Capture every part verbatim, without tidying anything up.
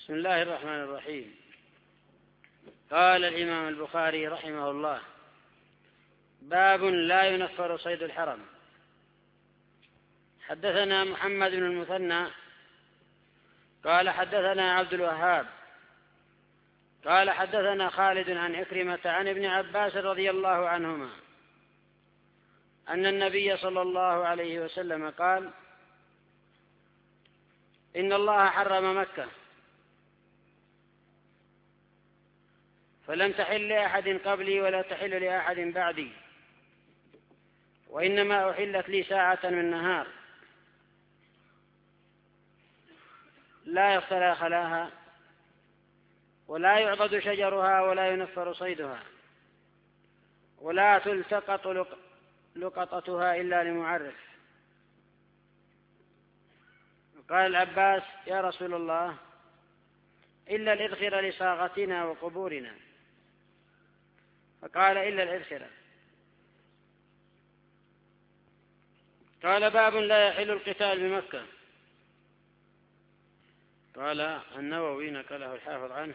بسم الله الرحمن الرحيم. قال الإمام البخاري رحمه الله: باب لا ينفر صيد الحرم. حدثنا محمد بن المثنى قال حدثنا عبد الوهاب قال حدثنا خالد عن عكرمة عن ابن عباس رضي الله عنهما أن النبي صلى الله عليه وسلم قال: إن الله حرم مكة فلم تحل لأحد قبلي ولا تحل لأحد بعدي، وإنما أحلت لي ساعة من نهار لا يختلى خلاها ولا يعضد شجرها ولا ينفر صيدها ولا تلتقط لقطتها إلا لمعرف. قال العباس: يا رسول الله، إلا الإذخر لصاغتنا وقبورنا. فقال: إلا الإذخر. قال: باب لا يحل القتال بمكة. قال النووي نقله الحافظ عنه: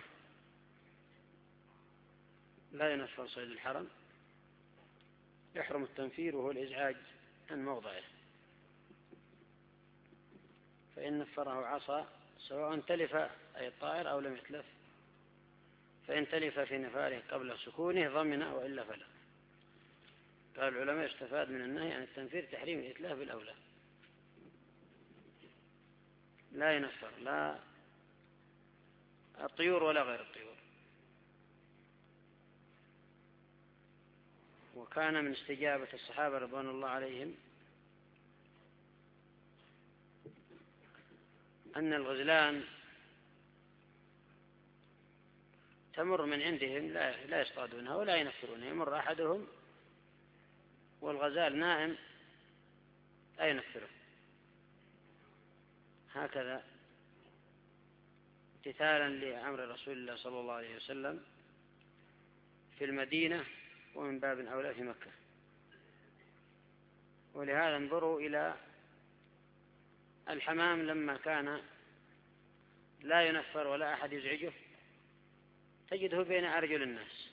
لا ينفر صيد الحرم، يحرم التنفير وهو الإزعاج عن موضعه، فإن نفره عصا سواء تلف أي الطائر أو لم يتلف، فإن تلف في نفاره قبل سكونه ضمن وإلا فلا. قال العلماء: استفاد من النهي عن التنفير تحريم الإتلاف بالأولى. لا ينفر لا الطيور ولا غير الطيور. وكان من استجابة الصحابة رضوان الله عليهم أن الغزلان تمر من عندهم لا يصطادونها ولا ينفرونها، يمر أحدهم والغزال نائم لا ينفره، هكذا امتثالا لأمر رسول الله صلى الله عليه وسلم في المدينة، ومن باب أولى في مكة. ولهذا انظروا إلى الحمام لما كان لا ينفر ولا أحد يزعجه، تجده بين أرجل الناس،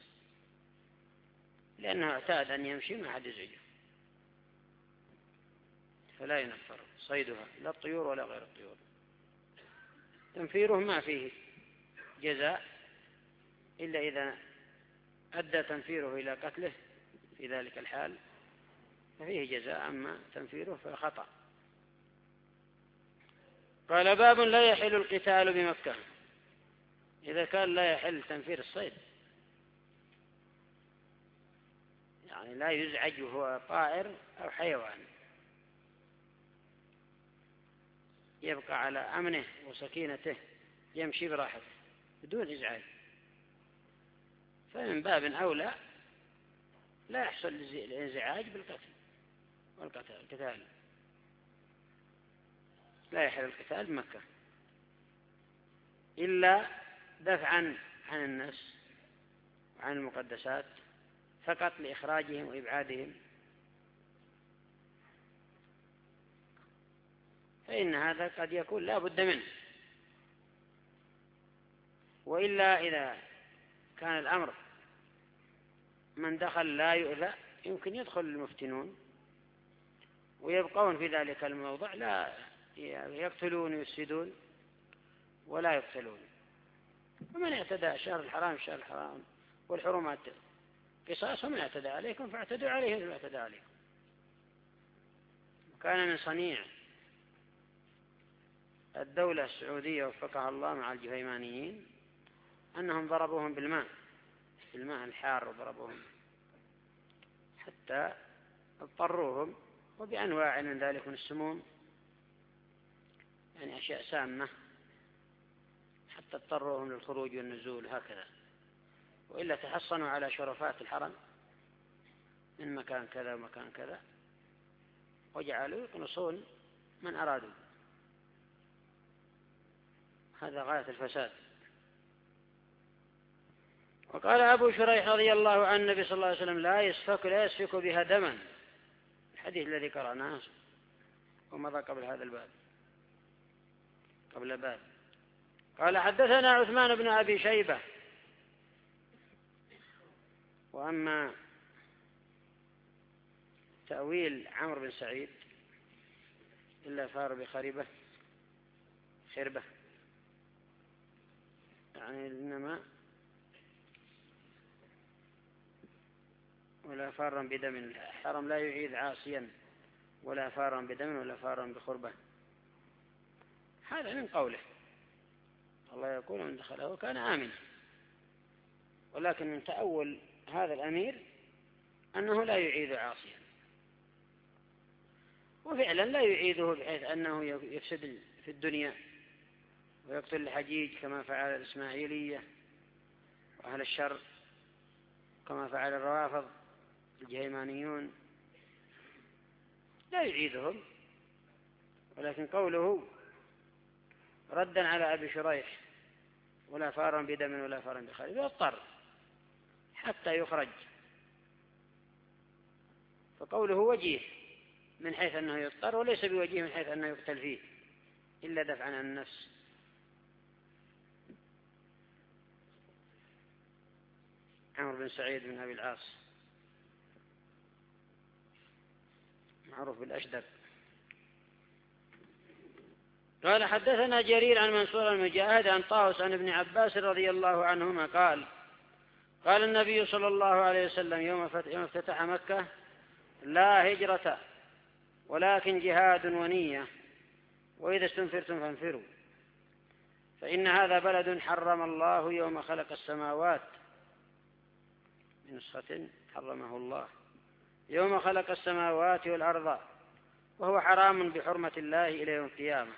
لأنه اعتاد أن يمشي ما أحد يزعجه، فلا ينفر صيدها لا الطيور ولا غير الطيور. تنفيره ما فيه جزاء إلا إذا أدى تنفيره إلى قتله في ذلك الحال ففيه جزاء، أما تنفيره فخطأ. قال: باب لا يحل القتال بمكة. إذا كان لا يحل تنفير الصيد، يعني لا يزعج وهو طائر أو حيوان، يبقى على أمنه وسكينته يمشي براحته بدون إزعاج، فمن باب أولى لا يحصل الانزعاج بالقتل والقتال. لا يحل القتال بمكة إلا دفعا عن الناس وعن المقدسات فقط لإخراجهم وإبعادهم، فإن هذا قد يكون لا بد منه. وإلا إذا كان الأمر من دخل لا يؤذى، يمكن يدخل المفتنون ويبقون في ذلك الموضع لا يقتلون ويفسدون ولا يقتلون. ومن اعتدى شهر الحرام شهر الحرام والحرمات قصاص، ومن اعتدى عليكم فاعتدوا عليه ما اعتدى عليكم. وكان من صنيع الدولة السعودية وفقها الله مع الجهيمانيين أنهم ضربوهم بالماء بالماء الحار، وضربوهم حتى اضطروهم، وبأنواع من ذلك من السموم، يعني أشياء سامة، حتى اضطروهم للخروج والنزول هكذا. وإلا تحصنوا على شرفات الحرم من مكان كذا ومكان كذا، وجعلوا يقنصون من أرادوا. هذا غاية الفساد. وقال أبو شريح رضي الله عن النبي صلى الله عليه وسلم: لا يسفك لا يسفك بها دما، الحديث الذي قرأناه ومضى قبل هذا الباب قبل باب قال حدثنا عثمان بن أبي شيبة. وأما تأويل عمرو بن سعيد إلا فار بخربة خربة، يعني إنما ولا فارا بدم، الحرم لا يعيد عاصيا ولا فارا بدم ولا فارا بخربة، هذا من قوله الله يقول من دخله كان آمنا. ولكن من تأول هذا الأمير أنه لا يعيد عاصيا، وفعلا لا يعيده بحيث أنه يفسد في الدنيا ويقتل الحجيج كما فعل الإسماعيلية وأهل الشر، كما فعل الروافض الجهيمانيون، لا يعيدهم. ولكن قوله ردا على أبي شريح ولا فارا بدم ولا فارا بخارج يضطر حتى يخرج، فقوله وجيه من حيث أنه يضطر، وليس بوجيه من حيث أنه يقتل فيه إلا دفعا عن النفس. عمرو بن سعيد بن أبي العاص معروف بالأشدق. قال حدثنا جرير عن منصور المجاهد عن طاووس عن ابن عباس رضي الله عنهما قال قال النبي صلى الله عليه وسلم يوم افتتح مكة لا هجرة ولكن جهاد ونية، وإذا استنفرتم فانفروا، فإن هذا بلد حرم الله يوم خلق السماوات، من نسخة حرمه الله يوم خلق السماوات والأرض، وهو حرام بحرمة الله إلى يوم القيامة،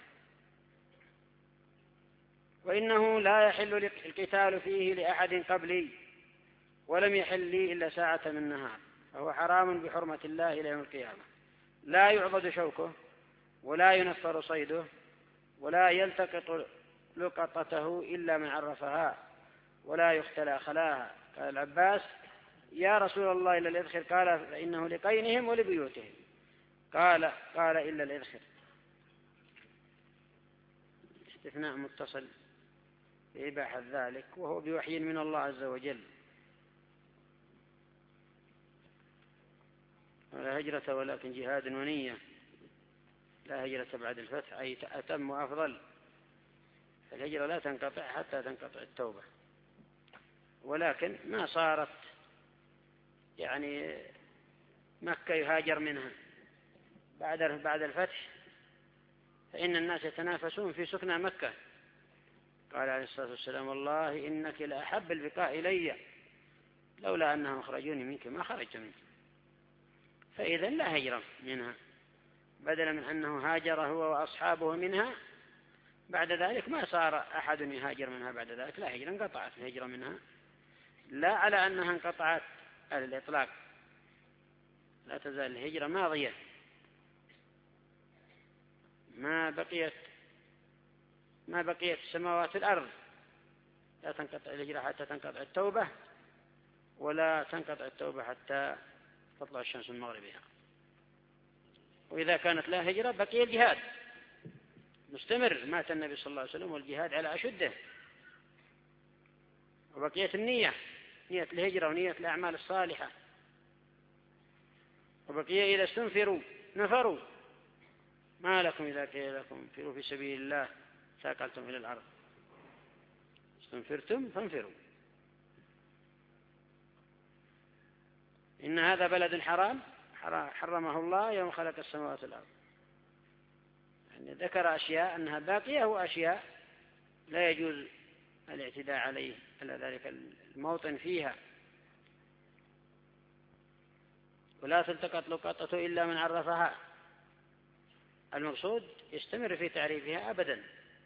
وإنه لا يحل القتال فيه لأحد قبلي ولم يحل لي إلا ساعة من نهار، فهو حرام بحرمة الله إلى يوم القيامة، لا يعضد شوكه ولا ينفر صيده ولا يلتقط لقطته إلا من عرفها ولا يختلى خلاها. قال العباس يا رسول الله إلا الإذخر، قال فإنه لقينهم ولبيوتهم، قال قال إلا الإذخر، استثناء متصل بإباحة ذلك، وهو بوحي من الله عز وجل. ولا هجرة ولكن جهاد ونية، لا هجرة بعد الفتح، أي أتم وأفضل. الهجرة لا تنقطع حتى تنقطع التوبة، ولكن ما صارت يعني مكة يهاجر منها بعد بعد الفتح، فإن الناس يتنافسون في سكنى مكة. قال عليه الصلاة والسلام والله إنك لأحب البقاء إلي لولا أنهم أخرجوني منك ما خرجت منك، فإذا لا هجرة منها، بدلا من أنه هاجر هو وأصحابه منها، بعد ذلك ما صار أحد يهاجر منها بعد ذلك، لا هجرة، انقطعت الهجرة منها، لا على أنها انقطعت على الإطلاق، لا تزال الهجرة ماضية، ما بقيت ما بقيت السماوات الأرض، لا تنقطع الهجرة حتى تنقطع التوبة، ولا تنقطع التوبة حتى تطلع الشمس من مغربها. وإذا كانت لا هجرة بقي الجهاد مستمر، مات النبي صلى الله عليه وسلم والجهاد على أشده، وبقيت النية، نية الهجرة ونية الأعمال الصالحة، وبقي إذا استنفروا نفروا، ما لكم إذا قيل لكم انفروا في سبيل الله ثاقلتم إلى الأرض، استنفرتم فانفروا. إن هذا بلد حرام حرمه الله يوم خلق السماوات والأرض، يعني ذكر أشياء أنها باقية وأشياء لا يجوز الاعتداء عليه على ذلك الموطن فيها. ولا تلتقط لقطته إلا من عرفها، المقصود يستمر في تعريفها أبدا،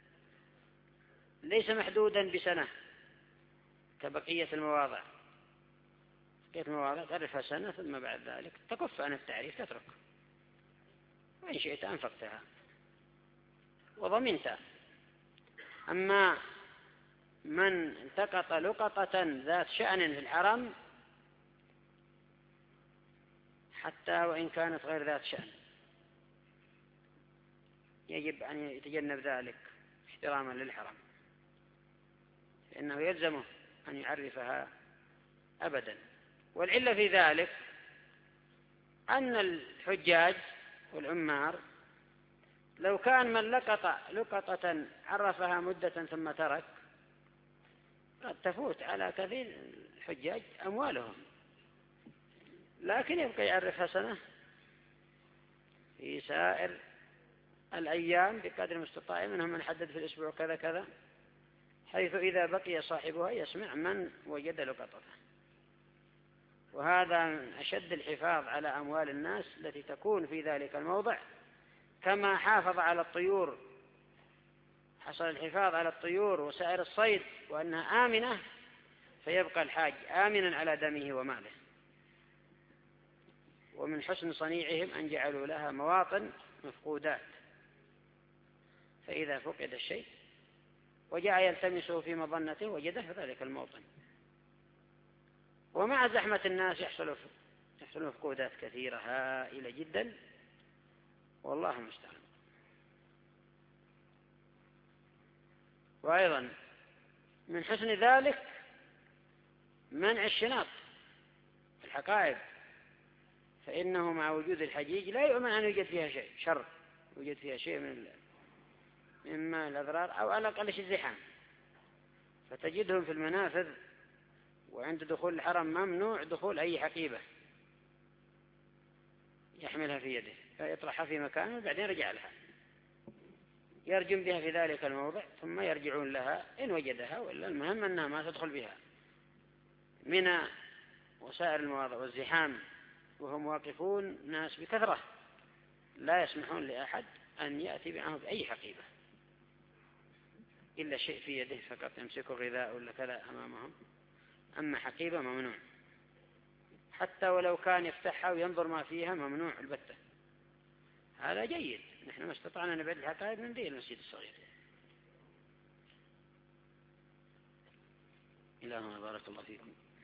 ليس محدودا بسنة كبقية المواضع، بقية المواضع تعرفها سنة ثم بعد ذلك تكف عن التعريف تترك، وإن شئت أنفقتها وضمنتها. أما من التقط لقطة ذات شأن في الحرم حتى وإن كانت غير ذات شأن يجب أن يتجنب ذلك احتراما للحرم. إنه يلزمه أن يعرفها أبدا. والعلة في ذلك أن الحجاج والعمار لو كان من لقط لقطة عرفها مدة ثم ترك قد تفوت على كثير الحجاج أموالهم، لكن يبقى يعرفها سنة في سائر الأيام بقدر المستطاع، منهم من حدد في الأسبوع كذا كذا، حيث إذا بقي صاحبها يسمع من وجد لقطته. وهذا من أشد الحفاظ على أموال الناس التي تكون في ذلك الموضع، كما حافظ على الطيور، حصل الحفاظ على الطيور وسائر الصيد وأنها آمنة، فيبقى الحاج آمنا على دمه وماله. ومن حسن صنيعهم أن جعلوا لها مواطن مفقودات، فإذا فقد الشيء وجاء يلتمسه في مظنته وجده في ذلك الموطن. ومع زحمة الناس يحصل يحصل مفقودات كثيرة هائلة جدا، والله المستعان. وأيضا من حسن ذلك منع الشناط في الحقائب، فإنه مع وجود الحجيج لا يؤمن أن يوجد فيها شيء شر، يوجد فيها شيء من مما الأضرار أو على الأقل شيء زحام، فتجدهم في المنافذ وعند دخول الحرم ممنوع دخول أي حقيبة يحملها في يده، فيطرحها في مكانه وبعدين رجع لها، يرجم بها في ذلك الموضع ثم يرجعون لها إن وجدها، وإلا المهم أنها ما تدخل بها من وسائر المواضع والزحام، وهم واقفون ناس بكثرة لا يسمحون لأحد أن يأتي معه بأي حقيبة إلا شيء في يده فقط يمسكه غذاء ولا كذا أمامهم، أما حقيبة ممنوع، حتى ولو كان يفتحها وينظر ما فيها ممنوع البتة. هذا جيد، نحن ما استطعنا نبعد الحقائب من ذي المسجد الصغير. إلهنا بارك الله فيكم.